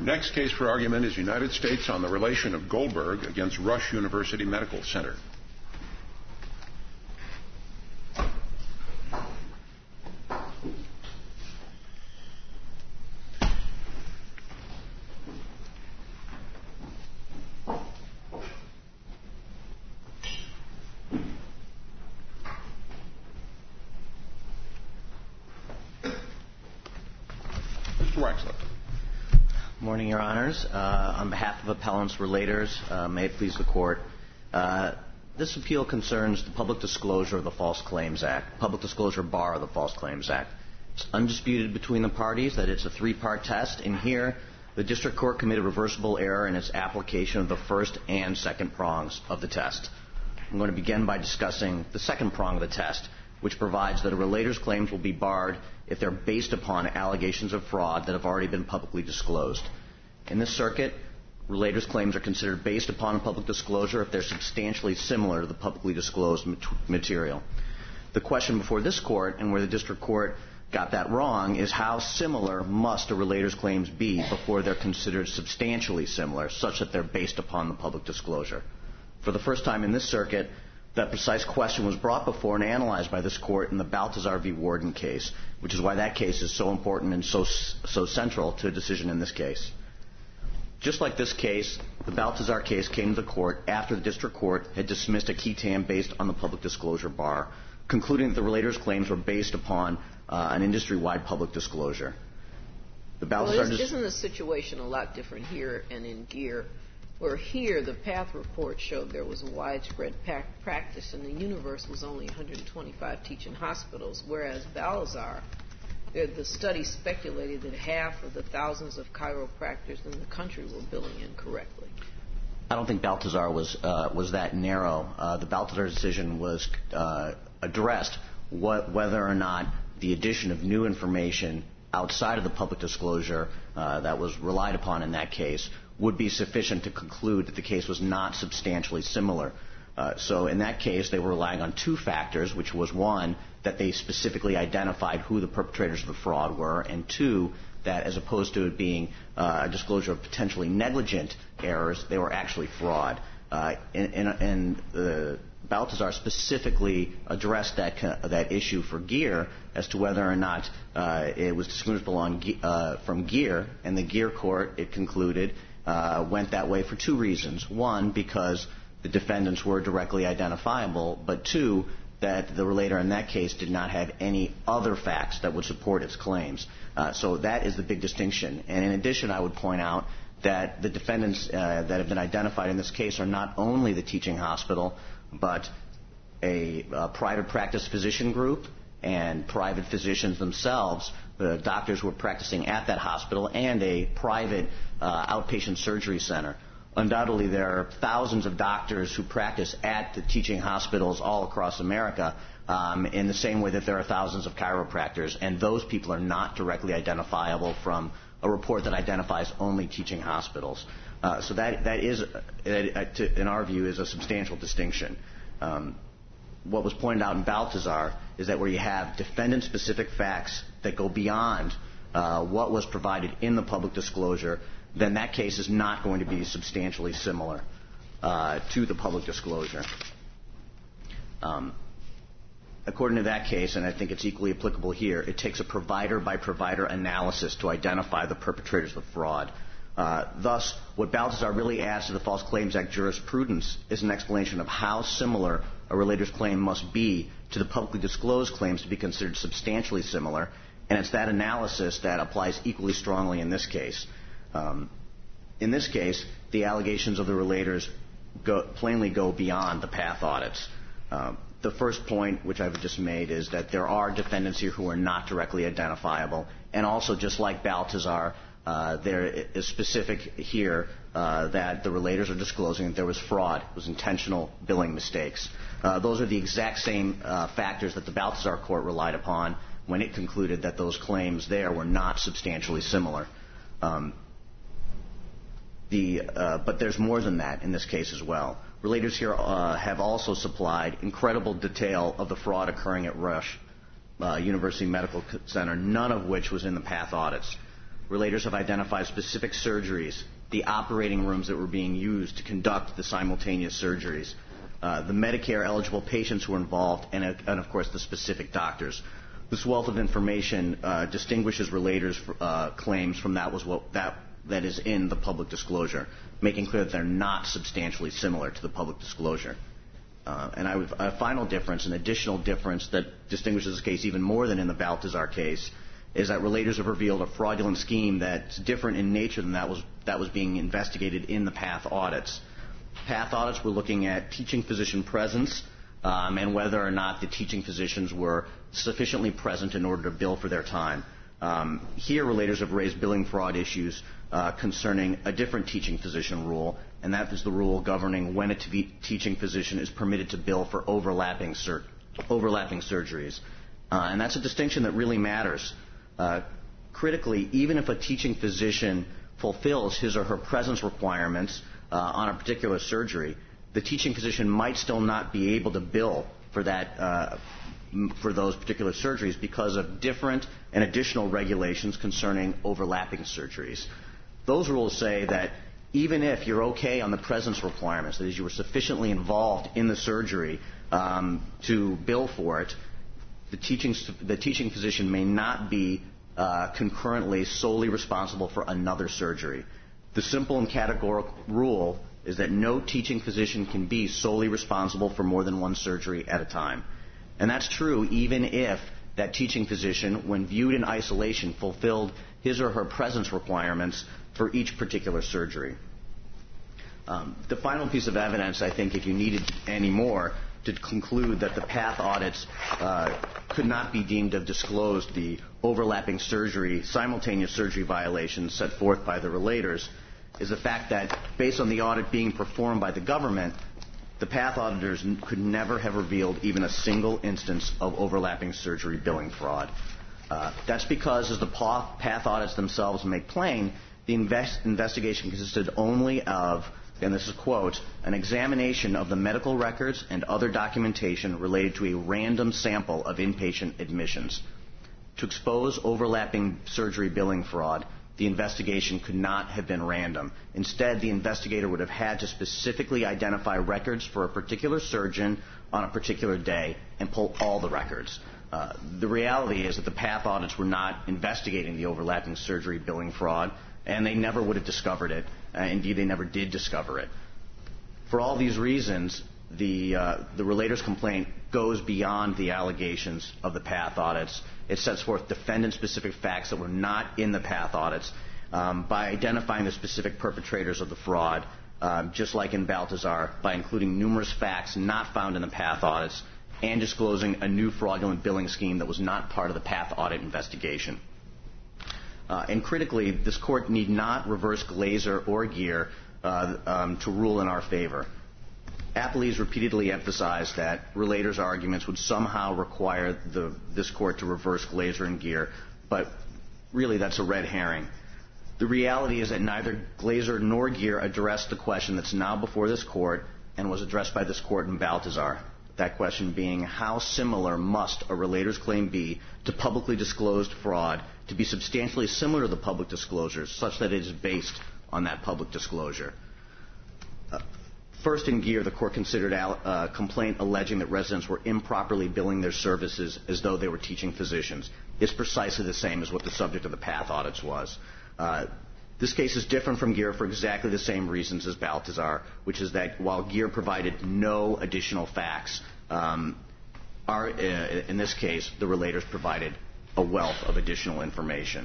next case for argument is United States on the relation of Goldberg against Rush University Medical Center. Morning, Your Honors. On behalf of appellants, relators, may it please the Court, this appeal concerns the public disclosure of the False Claims Act, public disclosure bar of the False Claims Act. It's undisputed between the parties that it's a three-part test, and here the District Court committed reversible error in its application of the first and second prongs of the test. I'm going to begin by discussing the second prong of the test, which provides that a relator's claims will be barred if they're based upon allegations of fraud that have already been publicly disclosed. In this circuit, relators' claims are considered based upon public disclosure if they're substantially similar to the publicly disclosed material. The question before this Court, and where the District Court got that wrong, is how similar must a relator's claims be before they're considered substantially similar, such that they're based upon the public disclosure. For the first time in this circuit, that precise question was brought before and analyzed by this Court in the Baltazar v. Warden case, which is why that case is so important and so central to a decision in this case. Just like this case, the Baltazar case came to the Court after the District Court had dismissed a qui tam based on the public disclosure bar, concluding that the relator's claims were based upon an industry-wide public disclosure. The Baltazar isn't the situation a lot different here and in Geer, where here the PATH report showed there was a widespread practice and the universe was only 125 teaching hospitals, whereas Baltazar, the study speculated that half of the thousands of chiropractors in the country were billing incorrectly. I don't think Baltazar was that narrow. The Baltazar decision was addressed whether or not the addition of new information outside of the public disclosure that was relied upon in that case would be sufficient to conclude that the case was not substantially similar. So in that case, they were relying on two factors, which was one, that they specifically identified who the perpetrators of the fraud were, and two, that as opposed to it being a disclosure of potentially negligent errors, they were actually fraud. And Baltazar specifically addressed that issue for Geer as to whether or not it was distinguishable from Geer, and the Geer court, it concluded, went that way for two reasons. One, because the defendants were directly identifiable, but two, that the relator in that case did not have any other facts that would support its claims. So that is the big distinction. And in addition, I would point out that the defendants that have been identified in this case are not only the teaching hospital, but a private practice physician group and private physicians themselves, the doctors who were practicing at that hospital, and a private outpatient surgery center. Undoubtedly, there are thousands of doctors who practice at the teaching hospitals all across America in the same way that there are thousands of chiropractors, and those people are not directly identifiable from a report that identifies only teaching hospitals. So that is, in our view, is a substantial distinction. What was pointed out in Baltazar is that where you have defendant-specific facts that go beyond what was provided in the public disclosure, then that case is not going to be substantially similar to the public disclosure. According to that case, and I think it's equally applicable here, it takes a provider-by-provider analysis to identify the perpetrators of fraud. Thus, what Baltazar really adds to the False Claims Act jurisprudence is an explanation of how similar a relator's claim must be to the publicly disclosed claims to be considered substantially similar, and it's that analysis that applies equally strongly in this case. In this case, the allegations of the relators plainly go beyond the PATH audits. The first point, which I've just made, is that there are defendants here who are not directly identifiable, and also, just like Baltazar, there is specific here that the relators are disclosing that there was fraud, it was intentional billing mistakes. Those are the exact same factors that the Baltazar court relied upon when it concluded that those claims there were not substantially similar. But there's more than that in this case as well. Relators here have also supplied incredible detail of the fraud occurring at Rush University Medical Center, none of which was in the PATH audits. relators have identified specific surgeries, the operating rooms that were being used to conduct the simultaneous surgeries, the Medicare-eligible patients who were involved, and of course, the specific doctors. This wealth of information distinguishes relators' claims from that is in the public disclosure, making clear that they're not substantially similar to the public disclosure. And a final difference, an additional difference that distinguishes this case even more than in the Baltazar case, is that relators have revealed a fraudulent scheme that's different in nature than that was being investigated in the PATH audits. PATH audits were looking at teaching physician presence and whether or not the teaching physicians were sufficiently present in order to bill for their time. Here, relators have raised billing fraud issues concerning a different teaching physician rule, and that is the rule governing when a teaching physician is permitted to bill for overlapping surgeries. And that's a distinction that really matters. Critically, even if a teaching physician fulfills his or her presence requirements on a particular surgery, the teaching physician might still not be able to bill for that for those particular surgeries because of different and additional regulations concerning overlapping surgeries. Those rules say that even if you're okay on the presence requirements, that is, you were sufficiently involved in the surgery to bill for it, the teaching physician may not be concurrently solely responsible for another surgery. The simple and categorical rule is that no teaching physician can be solely responsible for more than one surgery at a time. And that's true even if that teaching physician, when viewed in isolation, fulfilled his or her presence requirements for each particular surgery. The final piece of evidence, I think, if you needed any more, to conclude that the PATH audits could not be deemed to have disclosed the overlapping simultaneous surgery violations set forth by the relators, is the fact that based on the audit being performed by the government, the PATH auditors could never have revealed even a single instance of overlapping surgery billing fraud. That's because, as the PATH audits themselves make plain, the investigation consisted only of, and this is a quote, an examination of the medical records and other documentation related to a random sample of inpatient admissions. To expose overlapping surgery billing fraud, the investigation could not have been random. Instead, the investigator would have had to specifically identify records for a particular surgeon on a particular day and pull all the records. The reality is that the PATH audits were not investigating the overlapping surgery billing fraud, and they never would have discovered it. Indeed, they never did discover it. For all these reasons, the relator's complaint goes beyond the allegations of the PATH audits. It sets forth defendant-specific facts that were not in the PATH audits by identifying the specific perpetrators of the fraud, just like in Baltazar, by including numerous facts not found in the PATH audits and disclosing a new fraudulent billing scheme that was not part of the PATH audit investigation. And critically, this Court need not reverse Glazer or Geer to rule in our favor. Appellees repeatedly emphasized that relators' arguments would somehow require this Court to reverse Glazer and Geer, but really that's a red herring. The reality is that neither Glazer nor Geer addressed the question that's now before this Court and was addressed by this Court in Baltazar. That question being, how similar must a relator's claim be to publicly disclosed fraud to be substantially similar to the public disclosures, such that it is based on that public disclosure? First, in Geer, the Court considered a complaint alleging that residents were improperly billing their services as though they were teaching physicians. It's precisely the same as what the subject of the PATH audits was. This case is different from Geer for exactly the same reasons as Baltazar, which is that while Geer provided no additional facts, in this case, the relators provided a wealth of additional information.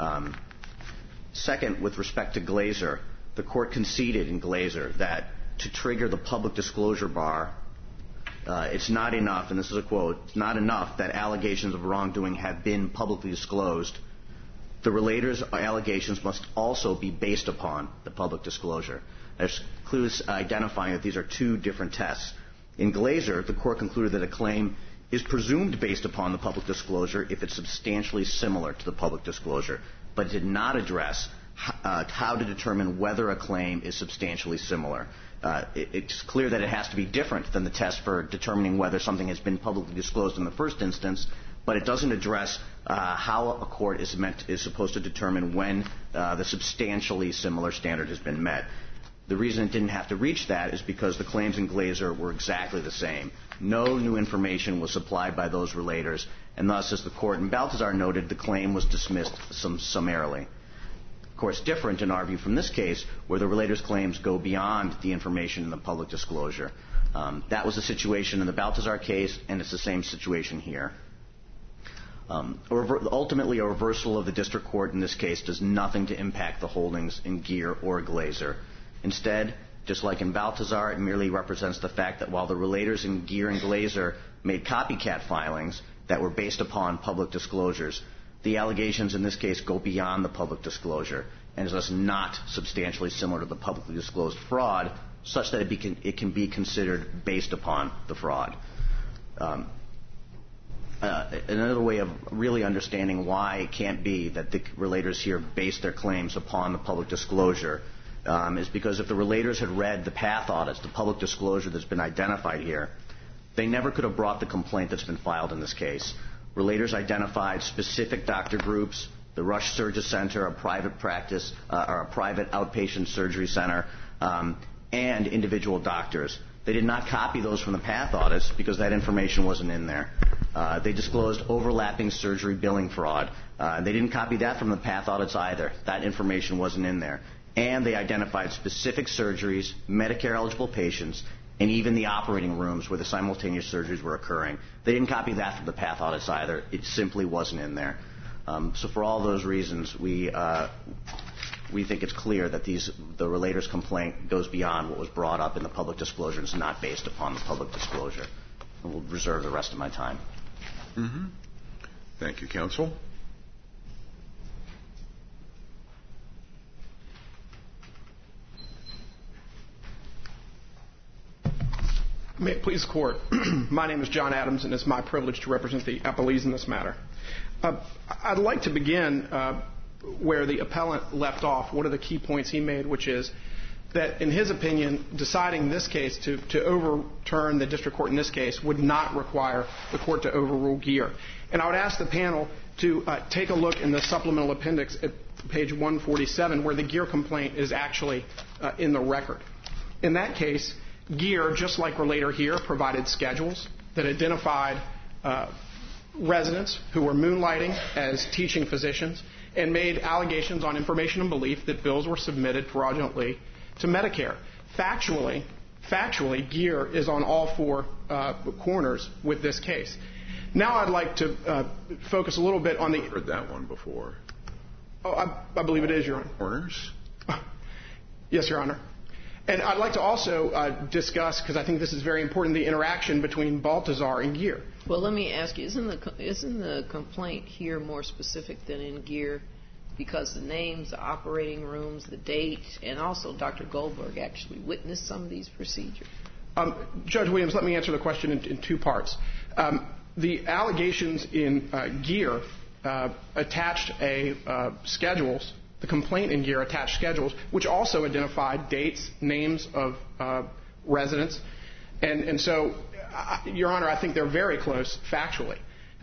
Second, with respect to Glazer, the Court conceded in Glazer that to trigger the public disclosure bar, it's not enough, and this is a quote, it's not enough that allegations of wrongdoing have been publicly disclosed. The relator's allegations must also be based upon the public disclosure. There's clues identifying that these are two different tests. In Glazer, the Court concluded that a claim is presumed based upon the public disclosure if it's substantially similar to the public disclosure, but did not address how to determine whether a claim is substantially similar. It's clear that it has to be different than the test for determining whether something has been publicly disclosed in the first instance, but it doesn't address how a court is supposed to determine when the substantially similar standard has been met. The reason it didn't have to reach that is because the claims in Glazer were exactly the same. No new information was supplied by those relators, and thus, as the court in Baltazar noted, the claim was dismissed summarily. Of course, different in our view from this case, where the relators' claims go beyond the information in the public disclosure. That was the situation in the Baltazar case, and it's the same situation here. Ultimately, a reversal of the district court in this case does nothing to impact the holdings in Geer or Glazer. Instead, just like in Baltazar, it merely represents the fact that while the relators in Geer and Glazer made copycat filings that were based upon public disclosures, the allegations in this case go beyond the public disclosure and is thus not substantially similar to the publicly disclosed fraud, such that it can be considered based upon the fraud. Another way of really understanding why it can't be that the relators here base their claims upon the public disclosure is because if the relators had read the path audits, the public disclosure that's been identified here, they never could have brought the complaint that's been filed in this case. Relators identified specific doctor groups, the Rush Surgery Center, a private practice or a private outpatient surgery center, and individual doctors. They did not copy those from the path audits because that information wasn't in there. They disclosed overlapping surgery billing fraud. They didn't copy that from the path audits either. That information wasn't in there. And they identified specific surgeries, Medicare-eligible patients, and even the operating rooms where the simultaneous surgeries were occurring. They didn't copy that from the path audits either. It simply wasn't in there. So for all those reasons, we think it's clear that the relator's complaint goes beyond what was brought up in the public disclosure and is not based upon the public disclosure. And we'll reserve the rest of my time. Mm-hmm. Thank you, counsel. May it please the Court. My name is John Adams, and it's my privilege to represent the appellees in this matter. I'd like to begin where the appellant left off. One of the key points he made, which is that, in his opinion, deciding this case to overturn the district court in this case would not require the court to overrule Geer. And I would ask the panel to take a look in the supplemental appendix at page 147, where the Geer complaint is actually in the record. In that case, Geer, just like Relator here, provided schedules that identified residents who were moonlighting as teaching physicians and made allegations on information and belief that bills were submitted fraudulently to Medicare. Factually, Geer is on all four corners with this case. Now I'd like to focus a little bit on the... I've heard that one before. Oh, I believe it is, Your Honor. Corners? Yes, Your Honor. And I'd like to also discuss, because I think this is very important, the interaction between Baltazar and Geer. Well, let me ask you, isn't the complaint here more specific than in Geer? Because the names, the operating rooms, the date, and also Dr. Goldberg actually witnessed some of these procedures. Judge Williams, let me answer the question in two parts. The allegations in Geer attached schedules. The complaint in Geer attached schedules, which also identified dates, names of residents. And so, Your Honor, I think they're very close factually.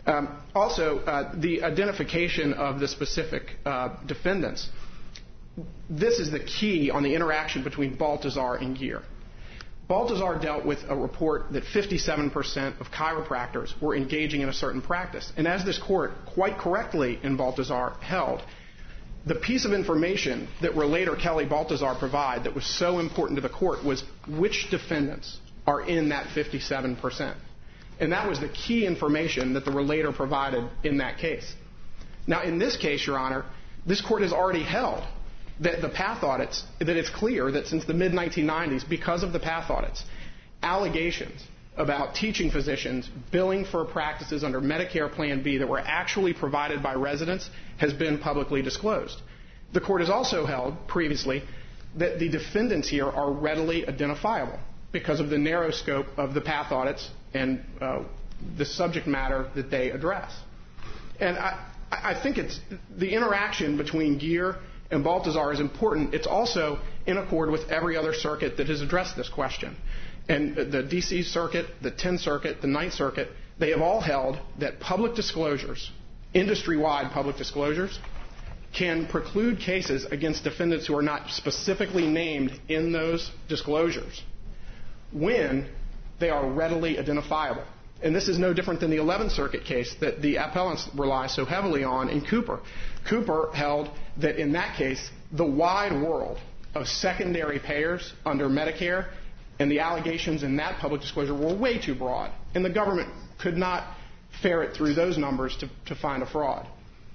Also, the identification of the specific defendants. This is the key on the interaction between Baltazar and Geer. Baltazar dealt with a report that 57% of chiropractors were engaging in a certain practice. And as this court quite correctly in Baltazar held, the piece of information that Relator Kelly Baltazar provided that was so important to the court was which defendants are in that 57%. And that was the key information that the relator provided in that case. Now, in this case, Your Honor, this court has already held that the path audits, that it's clear that since the mid-1990s, because of the path audits, allegations about teaching physicians billing for practices under Medicare Plan B that were actually provided by residents has been publicly disclosed. The court has also held previously that the defendants here are readily identifiable because of the narrow scope of the path audits and the subject matter that they address. And I think it's the interaction between Geer and Baltazar is important. It's also in accord with every other circuit that has addressed this question. And the D.C. Circuit, the 10th Circuit, the 9th Circuit they have all held that public disclosures, industry-wide public disclosures, can preclude cases against defendants who are not specifically named in those disclosures when they are readily identifiable. And this is no different than the 11th Circuit case that the appellants rely so heavily on in Cooper. Cooper held that in that case, the wide world of secondary payers under Medicare and the allegations in that public disclosure were way too broad, and the government could not ferret through those numbers to find a fraud.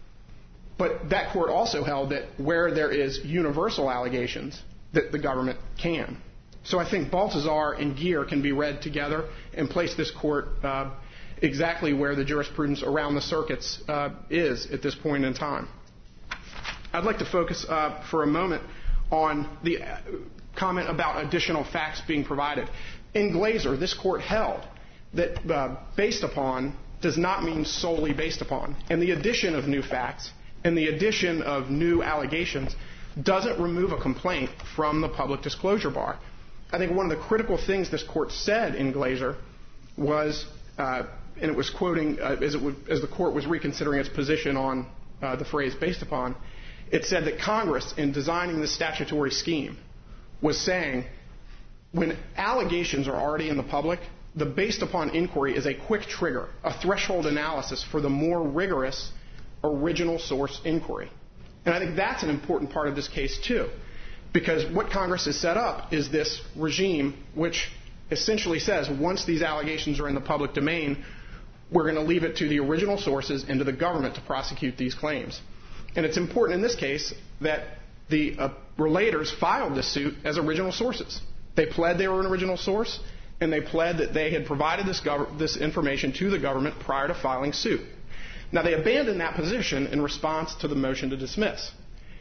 But that court also held that where there is universal allegations, that the government can. So I think Baltazar and Geer can be read together and place this court exactly where the jurisprudence around the circuits is at this point in time. I'd like to focus for a moment on the comment about additional facts being provided. In Glazer, this court held that based upon does not mean solely based upon. And the addition of new facts and the addition of new allegations doesn't remove a complaint from the public disclosure bar. I think one of the critical things this court said in Glazer was, and it was quoting as the court was reconsidering its position on the phrase based upon, it said that Congress, in designing the statutory scheme, was saying when allegations are already in the public, the based upon inquiry is a quick trigger, a threshold analysis for the more rigorous original source inquiry. And I think that's an important part of this case, too, because what Congress has set up is this regime which essentially says once these allegations are in the public domain, we're going to leave it to the original sources and to the government to prosecute these claims. And it's important in this case that the relators filed this suit as original sources. They pled they were an original source, and they pled that they had provided this information to the government prior to filing suit. Now, they abandoned that position in response to the motion to dismiss.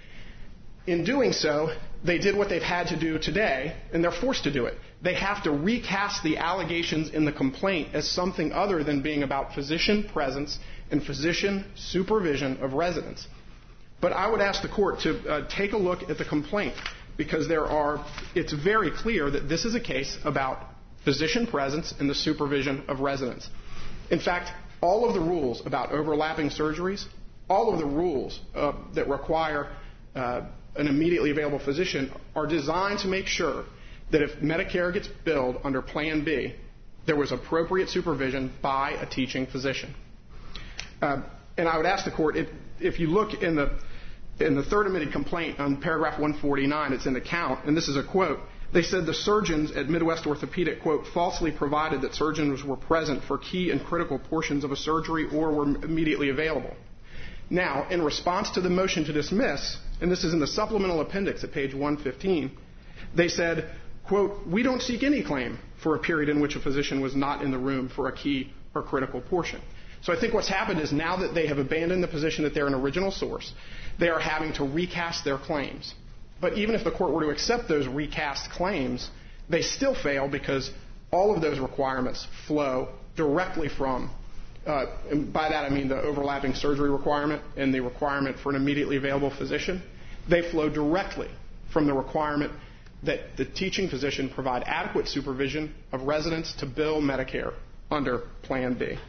In doing so, they did what they've had to do today, and they're forced to do it. They have to recast the allegations in the complaint as something other than being about physician presence and physician supervision of residents. But I would ask the court to take a look at the complaint, because it's very clear that this is a case about physician presence and the supervision of residents. In fact, all of the rules about overlapping surgeries, all of the rules that require an immediately available physician are designed to make sure that if Medicare gets billed under Plan B, there was appropriate supervision by a teaching physician. And I would ask the court, if you look in the third amended complaint on paragraph 149, it's in the count, and this is a quote. They said the surgeons at Midwest Orthopedic, quote, falsely provided that surgeons were present for key and critical portions of a surgery or were immediately available. Now, in response to the motion to dismiss, and this is in the supplemental appendix at page 115, they said, quote, we don't seek any claim for a period in which a physician was not in the room for a key or critical portion. So I think what's happened is now that they have abandoned the position that they're an original source, they are having to recast their claims. But even if the court were to accept those recast claims, they still fail because all of those requirements flow directly from, and by that I mean the overlapping surgery requirement and the requirement for an immediately available physician. They flow directly from the requirement that the teaching physician provide adequate supervision of residents to bill Medicare under Plan B.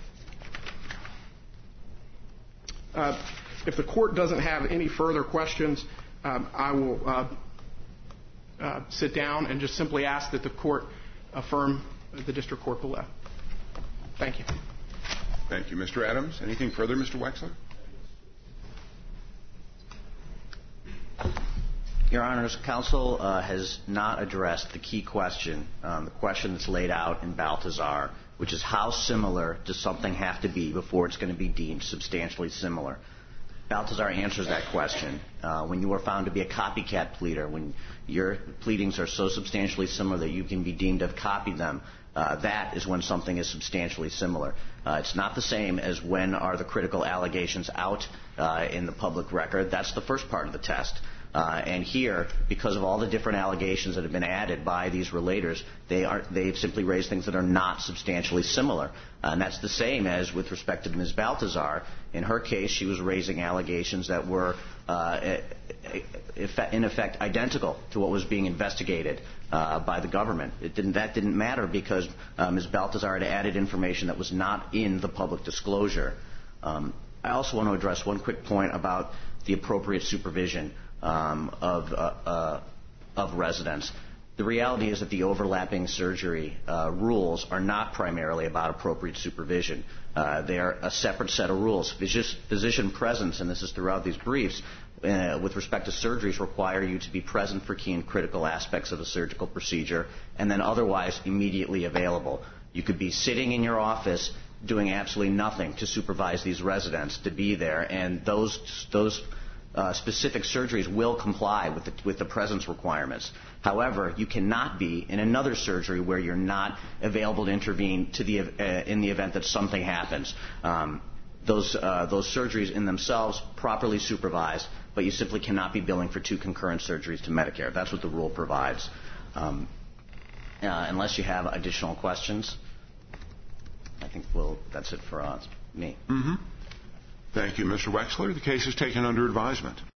If the court doesn't have any further questions, I will sit down and just simply ask that the court affirm the district court below. Thank you. Thank you. Mr. Adams, anything further, Mr. Wexler? Your Honors, counsel has not addressed the key question, the question that's laid out in Baltazar, which is how similar does something have to be before it's going to be deemed substantially similar. Baltazar answers that question. When you are found to be a copycat pleader, when your pleadings are so substantially similar that you can be deemed to have copied them, that is when something is substantially similar. It's not the same as when are the critical allegations out in the public record. That's the first part of the test. And here, because of all the different allegations that have been added by these relators, they've simply raised things that are not substantially similar. And that's the same as with respect to Ms. Baltazar. In her case, she was raising allegations that were, in effect, identical to what was being investigated by the government. That didn't matter because Ms. Baltazar had added information that was not in the public disclosure. I also want to address one quick point about the appropriate supervision of residents. The reality is that the overlapping surgery rules are not primarily about appropriate supervision. They are a separate set of rules. Physician presence, and this is throughout these briefs, with respect to surgeries require you to be present for key and critical aspects of a surgical procedure and then otherwise immediately available. You could be sitting in your office doing absolutely nothing to supervise these residents, to be there, and those specific surgeries will comply with the presence requirements. However, you cannot be in another surgery where you're not available to intervene in the event that something happens. Those surgeries in themselves properly supervised, but you simply cannot be billing for 2 concurrent surgeries to Medicare. That's what the rule provides. Unless you have additional questions, I think that's it for me. Mm-hmm. Thank you, Mr. Wexler. The case is taken under advisement.